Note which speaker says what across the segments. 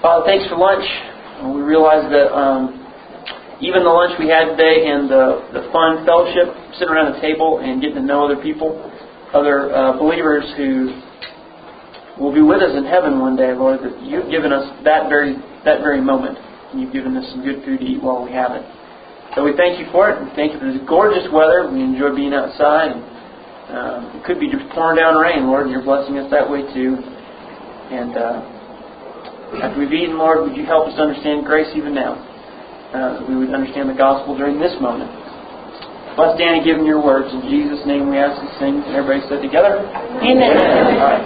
Speaker 1: Father, thanks for lunch. We realize that even the lunch we had today and the fun fellowship, sitting around the table and getting to know other people, other believers who will be with us in heaven one day, Lord, that you've given us that very moment. And you've given us some good food to eat while we have it. So we thank you for it. We thank you for this gorgeous weather. We enjoy being outside. And, it could be just pouring down rain, Lord, and you're blessing us that way too. And after we've eaten, Lord, would you help us to understand grace even now? That we would understand the gospel during this moment. Bless Danny giving your words. In Jesus' name we ask these things. And everybody said together, Amen. All right.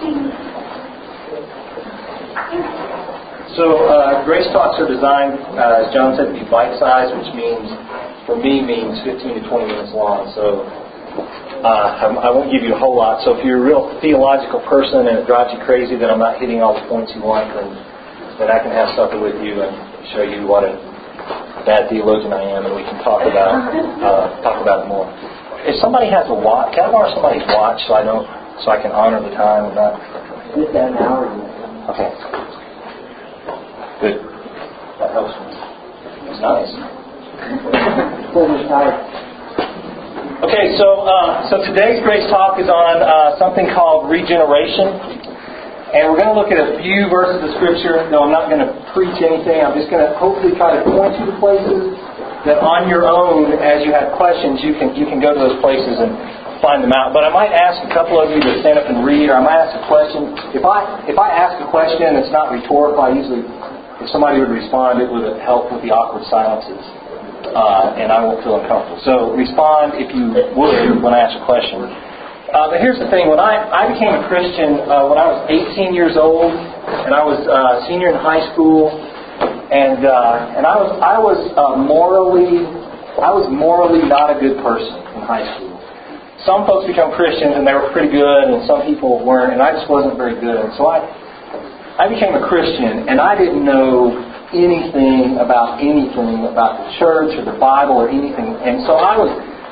Speaker 2: So Grace Talks are designed, as John said, to be bite-sized, which means 15 to 20 minutes long. So I won't give you a whole lot. So if you're a real theological person and it drives you crazy that I'm not hitting all the points you want, then I can have supper with you and show you what a bad theologian I am, and we can talk about it more. If somebody has a watch, can I borrow somebody's watch so I can honor the time and not?
Speaker 1: Get that now.
Speaker 2: Okay. Good. That helps me. It's nice. Okay, so today's Grace Talk is on something called regeneration. And we're going to look at a few verses of Scripture. No, I'm not going to preach anything. I'm just going to hopefully try to point you to places that on your own, as you have questions, you can go to those places and find them out. But I might ask a couple of you to stand up and read, or I might ask a question. If I ask a question and it's not rhetorical, I usually, if somebody would respond, it would help with the awkward silences. And I won't feel uncomfortable. So respond if you would when I ask a question. But here's the thing. When I became a Christian when I was 18 years old, and I was a senior in high school, and I was morally not a good person in high school. Some folks become Christians and they were pretty good, and some people weren't, and I just wasn't very good. And so I became a Christian, and I didn't know anything about the church or the Bible or anything, and so I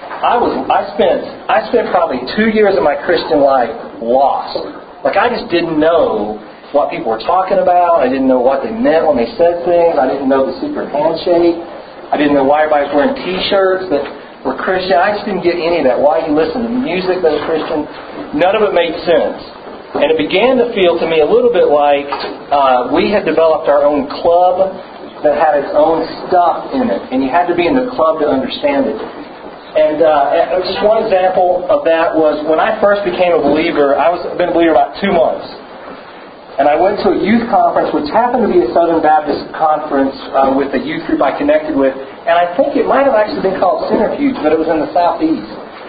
Speaker 2: spent probably 2 years of my Christian life lost. Like, I just didn't know what people were talking about. I didn't know what they meant when they said things. I didn't know the secret handshake. I didn't know why everybody was wearing T-shirts that were Christian. I just didn't get any of that. Why you listen to music that was Christian. None of it made sense. And it began to feel to me a little bit like we had developed our own club that had its own stuff in it. And you had to be in the club to understand it. And just one example of that was when I first became a believer. I've been a believer about 2 months. And I went to a youth conference, which happened to be a Southern Baptist conference with a youth group I connected with. And I think it might have actually been called Centrifuge, but it was in the Southeast.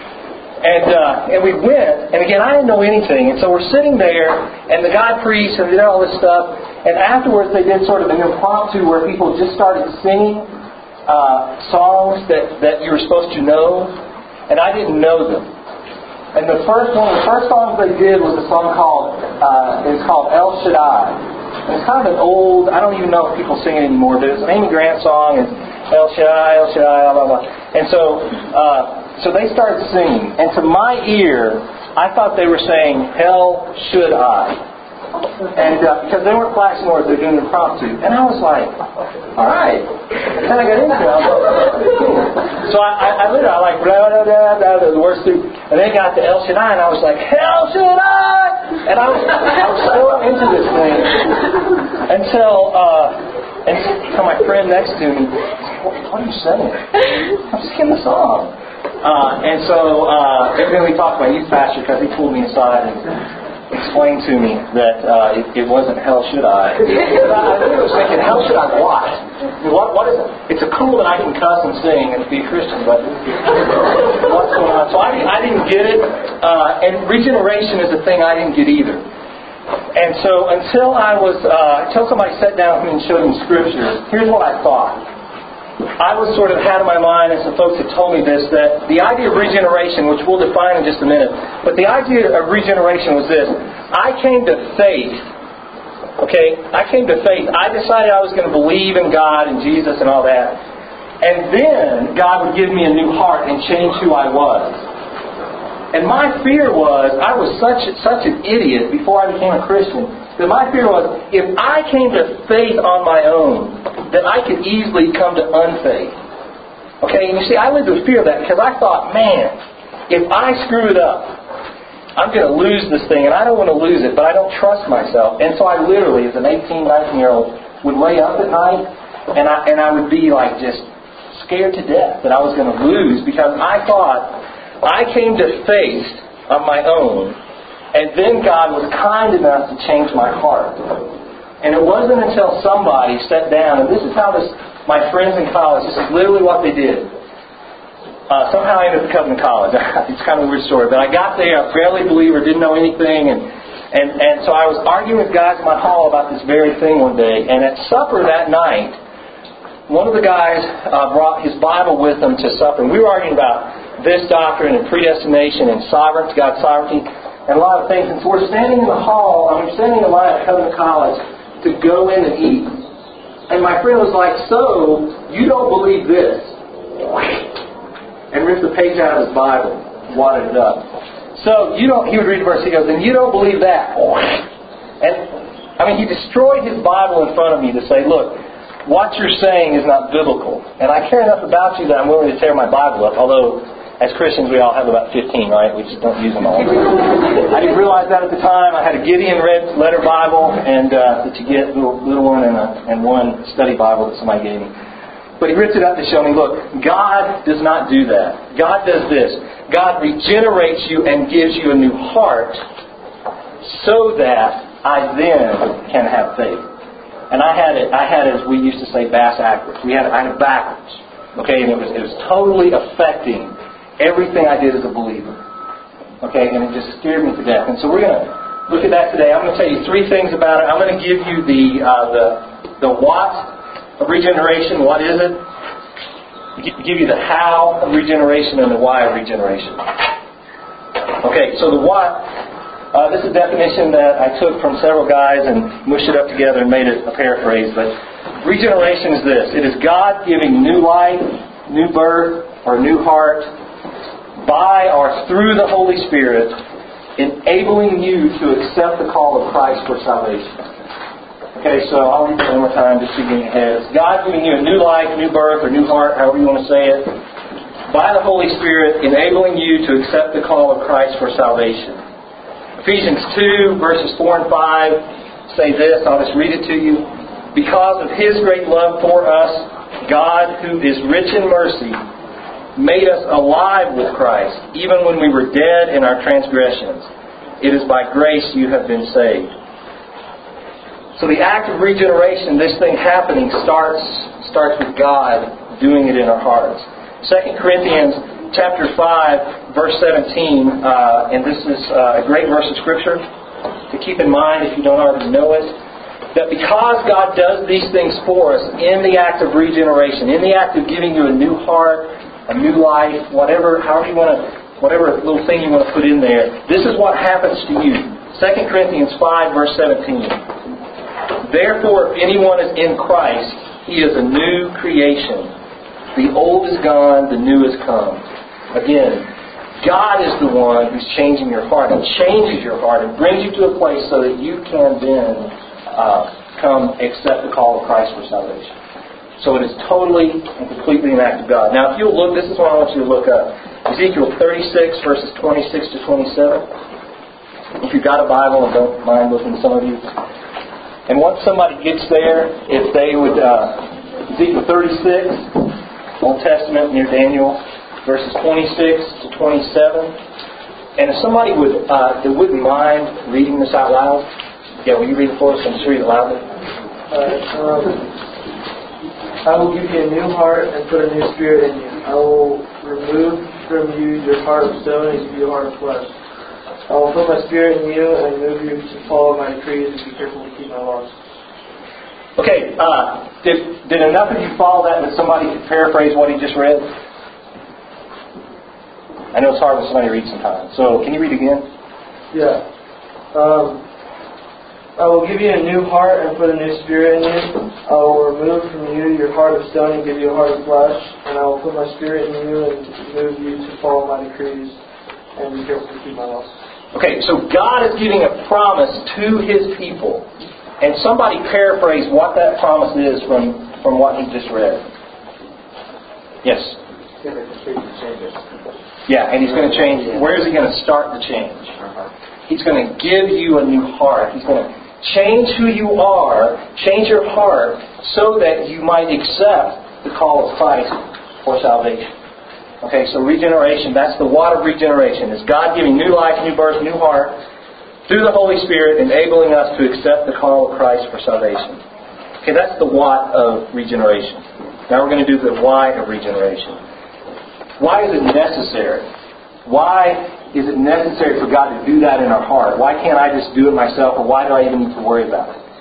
Speaker 2: And we went, and again, I didn't know anything. And so we're sitting there, and the guy preached, and they did all this stuff. And afterwards, they did sort of an impromptu where people just started singing songs that you were supposed to know, and I didn't know them. And one of the first songs they did was a song called El Shaddai. And it's kind of an old, I don't even know if people sing it anymore, but it's an Amy Grant song, and El Shaddai, blah, blah, blah. And so they started singing, and to my ear, I thought they were saying, Hell Should I. And because they weren't flashing words, they were doing impromptu. And I was like, all right. And then I got into it. I was like, so I literally, blah, blah, blah, blah, the words through. And then got to El Shaddai, and I was like, Hell Should I! And I was so into this thing. Until my friend next to me, what are you saying? I'm just singing the song. And so then we talked to my youth pastor because he pulled me aside and explained to me that it wasn't Hell Should I. I was thinking, Hell Should I what? What is it? It's cool that I can cuss and sing and be a Christian, but what's going on? So I didn't get it. And regeneration is a thing I didn't get either. And so until somebody sat down with me and showed me Scripture, here's what I thought. I was sort of had in my mind, and some folks had told me this, that the idea of regeneration, which we'll define in just a minute, but the idea of regeneration was this. I came to faith. Okay? I came to faith. I decided I was going to believe in God and Jesus and all that. And then God would give me a new heart and change who I was. And my fear was, I was such an idiot before I became a Christian, that my fear was, if I came to faith on my own, that I could easily come to unfaith. Okay, and you see, I lived with fear of that because I thought, man, if I screw it up, I'm going to lose this thing, and I don't want to lose it, but I don't trust myself. And so I literally, as an 18, 19-year-old, would lay up at night, and I would be like just scared to death that I was going to lose because I thought I came to faith on my own, and then God was kind enough to change my heart. And it wasn't until somebody sat down, and this is how my friends in college, this is literally what they did. Somehow I ended up coming to college. It's kind of a weird story. But I got there, a barely believer, didn't know anything, and so I was arguing with guys in my hall about this very thing one day. And at supper that night, one of the guys brought his Bible with him to supper. And we were arguing about this doctrine and predestination and sovereignty, God's sovereignty, and a lot of things. And so we're standing in the hall, standing in line at Covenant College to go in and eat. And my friend was like, so, you don't believe this? And ripped the page out of his Bible, wadded it up. So, he would read the verse, he goes, and you don't believe that? And, he destroyed his Bible in front of me to say, look, what you're saying is not biblical. And I care enough about you that I'm willing to tear my Bible up, although as Christians we all have about 15, right? We just don't use them all. I didn't realize that at the time. I had a Gideon Red Letter Bible and that you get, little one, and one study Bible that somebody gave me. But he ripped it up to show me, look, God does not do that. God does this. God regenerates you and gives you a new heart so that I then can have faith. And I had it, as we used to say, bass-ackwards. I had it backwards. Okay, and it was totally affecting everything I did as a believer. Okay, and it just scared me to death. And so we're going to look at that today. I'm going to tell you three things about it. I'm going to give you the what of regeneration. What is it? Give you the how of regeneration and the why of regeneration. Okay, so the what. This is a definition that I took from several guys and mushed it up together and made it a paraphrase. But regeneration is this. It is God giving new life, new birth, or new heart by or through the Holy Spirit, enabling you to accept the call of Christ for salvation. Okay, so I'll read it one more time just to get ahead. It's God giving you a new life, new birth, or new heart, however you want to say it, by the Holy Spirit, enabling you to accept the call of Christ for salvation. Ephesians 2, verses 4 and 5 say this. I'll just read it to you. Because of His great love for us, God, who is rich in mercy, made us alive with Christ, even when we were dead in our transgressions. It is by grace you have been saved. So the act of regeneration, this thing happening, starts with God doing it in our hearts. 2 Corinthians chapter 5, verse 17, and this is a great verse of Scripture to keep in mind if you don't already know it, that because God does these things for us in the act of regeneration, in the act of giving you a new heart, a new life, whatever little thing you want to put in there, this is what happens to you. 2 Corinthians 5, verse 17. Therefore, if anyone is in Christ, he is a new creation. The old is gone, the new is come. Again, God is the one who's changing your heart and changes your heart and brings you to a place so that you can then come accept the call of Christ for salvation. So it is totally and completely an act of God. Now, if you'll look, this is what I want you to look up. Ezekiel 36, verses 26 to 27. If you've got a Bible, and don't mind looking, some of you. And once somebody gets there, if they would, Ezekiel 36, Old Testament near Daniel, verses 26 to 27. And if somebody would, that wouldn't mind reading this out loud, will you read it for us and just read it loudly?
Speaker 3: I will give you a new heart and put a new spirit in you. I will remove from you your heart of stone and give you a heart of flesh. I will put my spirit in you and move you to follow my decrees and be careful to keep my laws.
Speaker 2: Okay, did enough of you follow that somebody could paraphrase what he just read? I know it's hard when somebody reads sometimes. So, can you read again?
Speaker 3: Yeah. I will give you a new heart and put a new spirit in you. I will remove from you your heart of stone and give you a heart of flesh. And I will put my spirit in you and move you to follow my decrees and be careful to keep my laws.
Speaker 2: Okay, so God is giving a promise to His people. And somebody paraphrase what that promise is from what he just read. Yes? Yeah, and He's going to change. Where is He going to start the change? He's going to give you a new heart. He's going to change who you are, change your heart, so that you might accept the call of Christ for salvation. Okay, so regeneration, that's the what of regeneration. Is God giving new life, new birth, new heart, through the Holy Spirit, enabling us to accept the call of Christ for salvation. Okay, that's the what of regeneration. Now we're going to do the why of regeneration. Why is it necessary? Why is it necessary for God to do that in our heart? Why can't I just do it myself, or why do I even need to worry about it?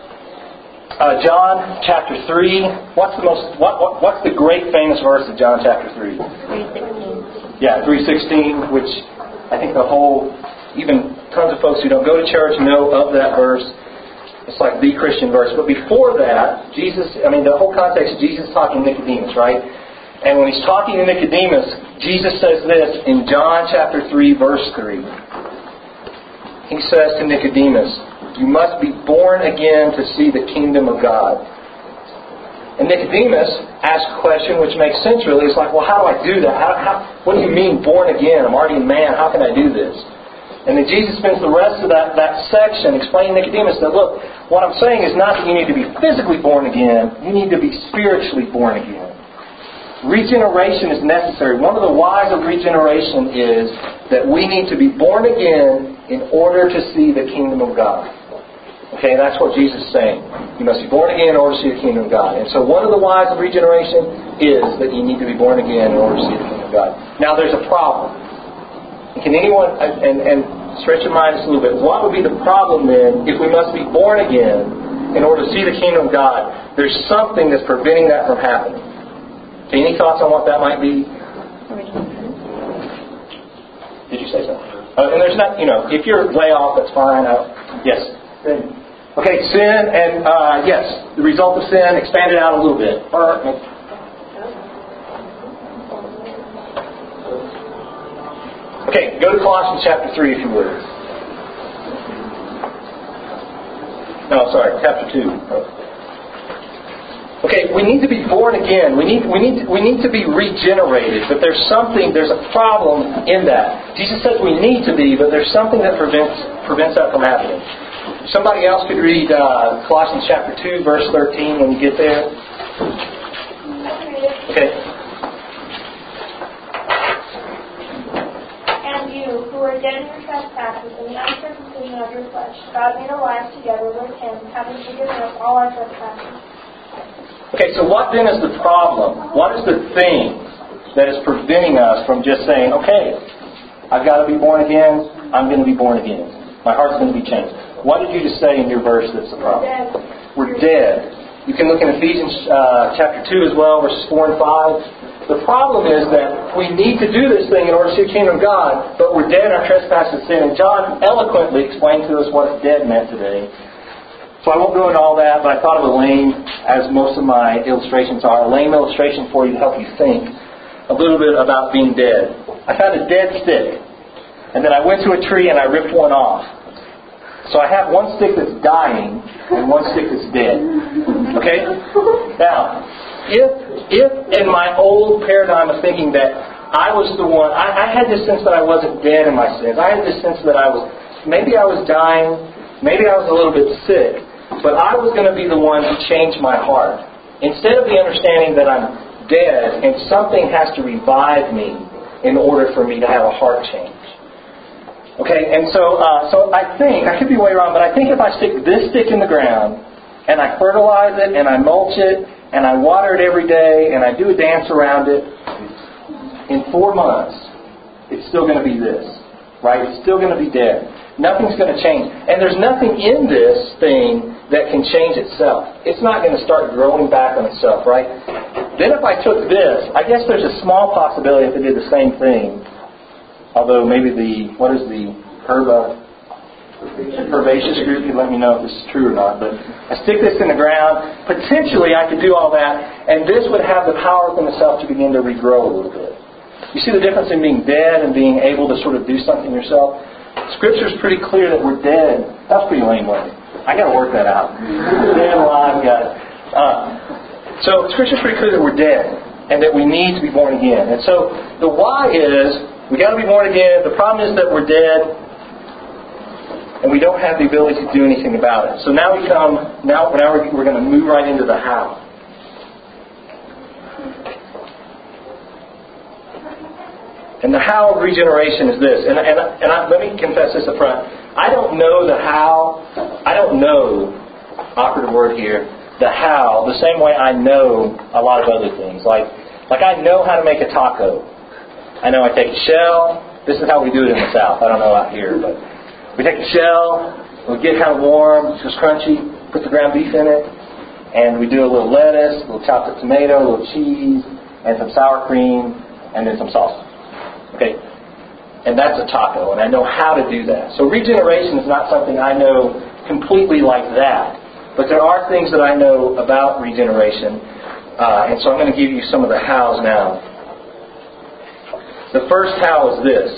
Speaker 2: John chapter 3. What's the great famous verse of John chapter 3? 3:16. Yeah, 3:16, which I think even tons of folks who don't go to church know of that verse. It's like the Christian verse. But before that, the whole context of Jesus talking to Nicodemus, right? And when He's talking to Nicodemus, Jesus says this in John chapter 3, verse 3. He says to Nicodemus, "You must be born again to see the kingdom of God." And Nicodemus asks a question which makes sense really. It's like, well, how do I do that? What do you mean born again? I'm already a man. How can I do this? And then Jesus spends the rest of that section explaining to Nicodemus that, look, what I'm saying is not that you need to be physically born again. You need to be spiritually born again. Regeneration is necessary. One of the whys of regeneration is that we need to be born again in order to see the kingdom of God. Okay, that's what Jesus is saying. You must be born again in order to see the kingdom of God. And so one of the whys of regeneration is that you need to be born again in order to see the kingdom of God. Now there's a problem. Can anyone, and stretch your mind just a little bit, what would be the problem then if we must be born again in order to see the kingdom of God? There's something that's preventing that from happening. Okay, any thoughts on what that might be? Did you say something? And there's not, if you're way off, that's fine. Yes?
Speaker 3: Sin.
Speaker 2: Okay, sin, and yes, the result of sin, expand it out a little bit. Okay, go to Colossians chapter 3 if you would. No, sorry, chapter 2. Okay, we need to be born again. We need to be regenerated. But there's a problem in that. Jesus says we need to be, but there's something that prevents that from happening. Somebody else could read Colossians chapter 2, verse 13 when you get there. Okay.
Speaker 4: And you, who are dead in your trespasses and the uncircumcision of your flesh, God made alive together with Him, having forgiven us all our trespasses.
Speaker 2: Okay, so what then is the problem? What is the thing that is preventing us from just saying, okay, I've got to be born again, I'm going to be born again. My heart's going to be changed. What did you just say in your verse that's the problem? We're dead. You can look in Ephesians chapter 2 as well, verses 4 and 5. The problem is that we need to do this thing in order to see the kingdom of God, but we're dead in our trespasses and sin. And John eloquently explained to us what dead meant today. So I won't go into all that, but I thought of a lame, as most of my illustrations are, a lame illustration for you to help you think a little bit about being dead. I found a dead stick, and then I went to a tree and I ripped one off. So I have one stick that's dying and one stick that's dead. Okay? Now, if in my old paradigm of thinking that I was the one, I had this sense that I wasn't dead in my sins. I had this sense that maybe I was dying, maybe I was a little bit sick, but I was going to be the one to change my heart. Instead of the understanding that I'm dead and something has to revive me in order for me to have a heart change. Okay, and so I think, I could be way wrong, but I think if I stick this stick in the ground and I fertilize it and I mulch it and I water it every day and I do a dance around it, in 4 months, it's still going to be this. Right? It's still going to be dead. Nothing's going to change. And there's nothing in this thing that can change itself. It's not going to start growing back on itself, right? Then if I took this, I guess there's a small possibility if it did the same thing. Although maybe herbaceous group can let me know if this is true or not. But I stick this in the ground. Potentially I could do all that. And this would have the power within itself to begin to regrow a little bit. You see the difference in being dead and being able to sort of do something yourself? Scripture's pretty clear that we're dead. That's pretty lame, wasn't it? I got to work that out. Dead, alive, got it. So Scripture's pretty clear that we're dead and that we need to be born again. And so the why is we got to be born again. The problem is that we're dead and we don't have the ability to do anything about it. So now we're going to move right into the how. And the how of regeneration is this. And let me confess this up front. I don't know the how. I don't know, operative word here, the how, the same way I know a lot of other things. Like I know how to make a taco. I know I take a shell. This is how we do it in the South. I don't know out here, but we take a shell, we'll get kind of warm, it's just crunchy, put the ground beef in it, and we do a little lettuce, a little chopped up tomato, a little cheese, and some sour cream, and then some salsa. Okay? And that's a taco, and I know how to do that. So regeneration is not something I know completely like that. But there are things that I know about regeneration, and so I'm going to give you some of the hows now. The first how is this.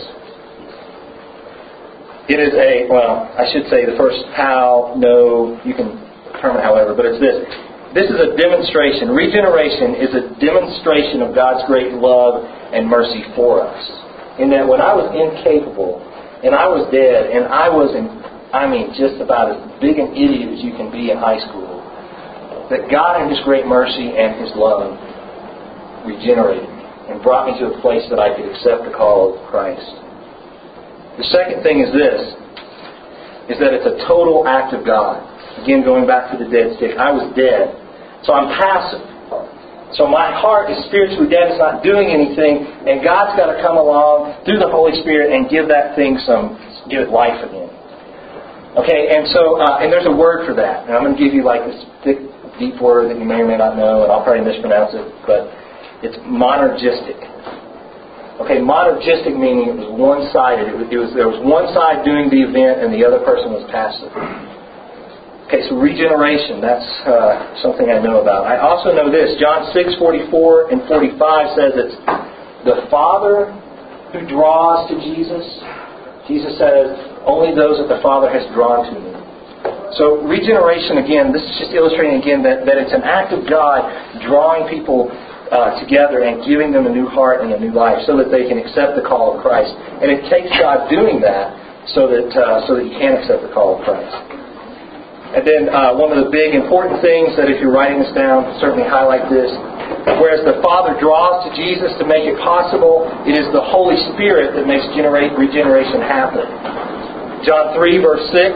Speaker 2: It is the first how, no, you can determine however, but it's this. This is a demonstration. Regeneration is a demonstration of God's great love and mercy for us. In that when I was incapable, and I was dead, and I was just about as big an idiot as you can be in high school, that God in His great mercy and His love regenerated me and brought me to a place that I could accept the call of Christ. The second thing is this, is that it's a total act of God. Again, going back to the dead stick, I was dead. So I'm passive. So my heart is spiritually dead. It's not doing anything. And God's got to come along through the Holy Spirit and give that thing give it life again. Okay, and so, and there's a word for that. And I'm going to give you like this thick, deep word that you may or may not know, and I'll probably mispronounce it, but it's monergistic. Okay, monergistic meaning it was one-sided. There was one side doing the event and the other person was passive. Okay, so regeneration, that's something I know about. I also know this. John 6:44 and 45 says it's the Father who draws to Jesus. Jesus says, only those that the Father has drawn to me. So regeneration, again, this is just illustrating again that it's an act of God drawing people together and giving them a new heart and a new life so that they can accept the call of Christ. And it takes God doing that so that you can accept the call of Christ. And then one of the big important things that if you're writing this down, certainly highlight this. Whereas the Father draws to Jesus to make it possible, it is the Holy Spirit that makes regeneration happen. John 3 verse 6.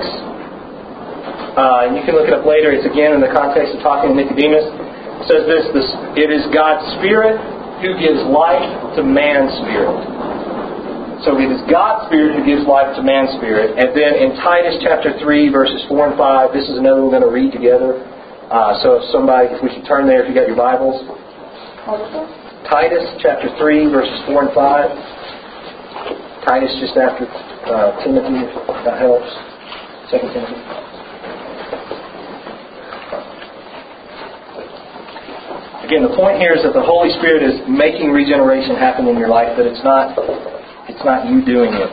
Speaker 2: And you can look it up later. It's again in the context of talking to Nicodemus. It says this, it is God's Spirit who gives life to man's spirit. So it is God's Spirit who gives life to man's spirit. And then in Titus chapter 3, verses 4 and 5, this is another we're going to read together. So if we should turn there if you got your Bibles. Titus chapter 3, verses 4 and 5. Titus just after Timothy, if that helps. 2 Timothy. Again, the point here is that the Holy Spirit is making regeneration happen in your life, but it's not you doing it.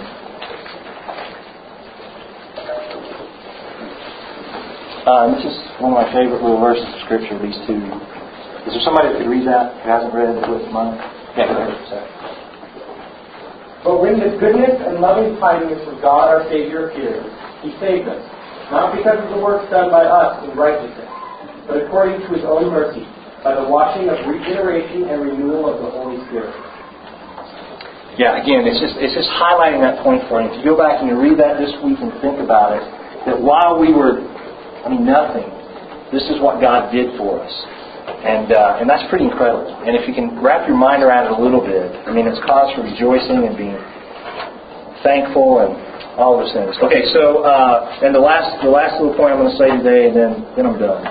Speaker 2: This is one of my favorite little verses of Scripture, these two. Is there somebody that could read that who hasn't read it with mine? Yeah, go ahead. Sorry.
Speaker 5: But when the goodness and loving kindness of God our Savior appeared, He saved us, not because of the works done by us in righteousness, but according to His own mercy, by the washing of regeneration and renewal of the Holy Spirit.
Speaker 2: Yeah, again, it's just highlighting that point for you. If you go back and you read that this week and think about it, that while we were, nothing, this is what God did for us. And that's pretty incredible. And if you can wrap your mind around it a little bit, it's cause for rejoicing and being thankful and all those things. Okay, so, and the last little point I'm going to say today, and then I'm done,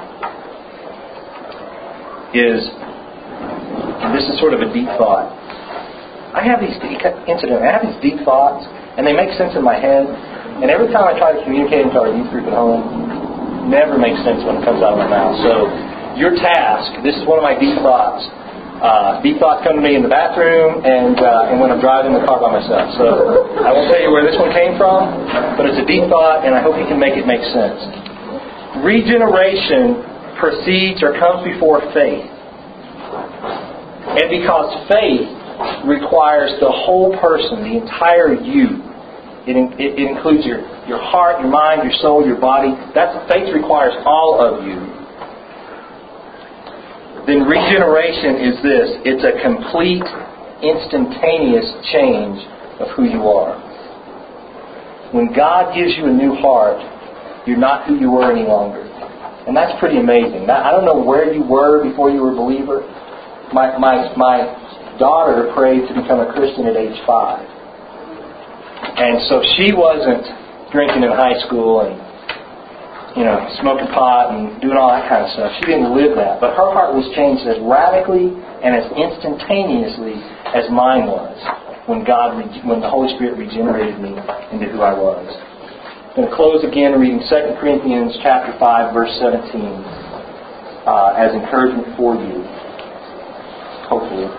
Speaker 2: is, and this is sort of a deep thought. I have these deep thoughts, and they make sense in my head, and every time I try to communicate them to our youth group at home, it never makes sense when it comes out of my mouth. So, your task, this is one of my deep thoughts, Deep thoughts come to me in the bathroom and when I'm driving the car by myself. So I won't tell you where this one came from, but it's a deep thought, and I hope you can make it make sense. Regeneration precedes or comes before faith. And because faith requires the whole person, the entire you. It includes your heart, your mind, your soul, your body. Faith requires all of you. Then regeneration is this. It's a complete, instantaneous change of who you are. When God gives you a new heart, you're not who you were any longer. And that's pretty amazing. Now, I don't know where you were before you were a believer. My daughter prayed to become a Christian at age 5. And so she wasn't drinking in high school and smoking pot and doing all that kind of stuff. She didn't live that. But her heart was changed as radically and as instantaneously as mine was when the Holy Spirit regenerated me into who I was. I'm going to close again reading 2 Corinthians chapter 5, verse 17 as encouragement for you. Hopefully.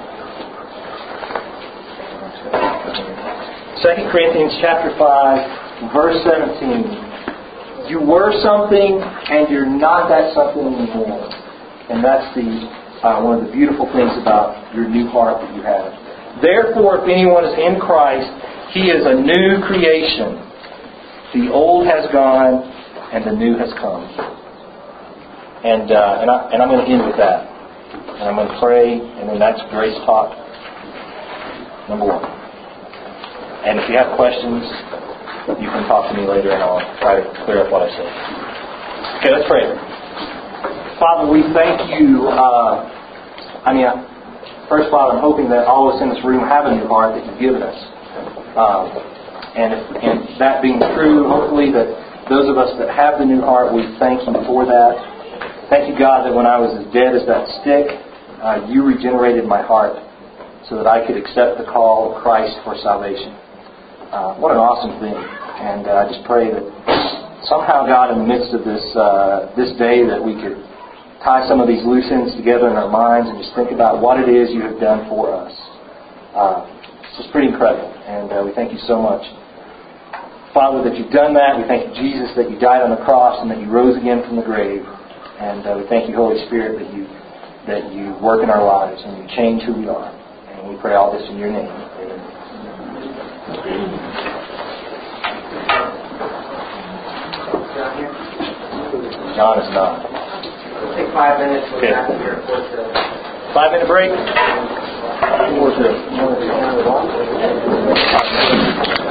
Speaker 2: 2 Corinthians chapter 5, verse 17. You were something, and you're not that something anymore. And that's one of the beautiful things about your new heart that you have. Therefore, if anyone is in Christ, he is a new creation. The old has gone, and the new has come. And I'm going to end with that. And I'm going to pray, and then that's Grace Talk number 1. And if you have questions, you can talk to me later and I'll try to clear up what I said. Okay, let's pray. Father, we thank you. First of all, I'm hoping that all of us in this room have a new heart that you've given us. And that being true, hopefully that those of us that have the new heart, we thank you for that. Thank you, God, that when I was as dead as that stick, you regenerated my heart so that I could accept the call of Christ for salvation. What an awesome thing. And I just pray that somehow, God, in the midst of this day, that we could tie some of these loose ends together in our minds and just think about what it is you have done for us. It's just pretty incredible. And we thank you so much, Father, that you've done that. We thank you, Jesus, that you died on the cross and that you rose again from the grave. And we thank you, Holy Spirit, that you work in our lives and you change who we are. And we pray all this in your name. John is not.
Speaker 5: We'll take 5 minutes. We'll
Speaker 2: Okay.
Speaker 5: back here.
Speaker 2: 5-minute break.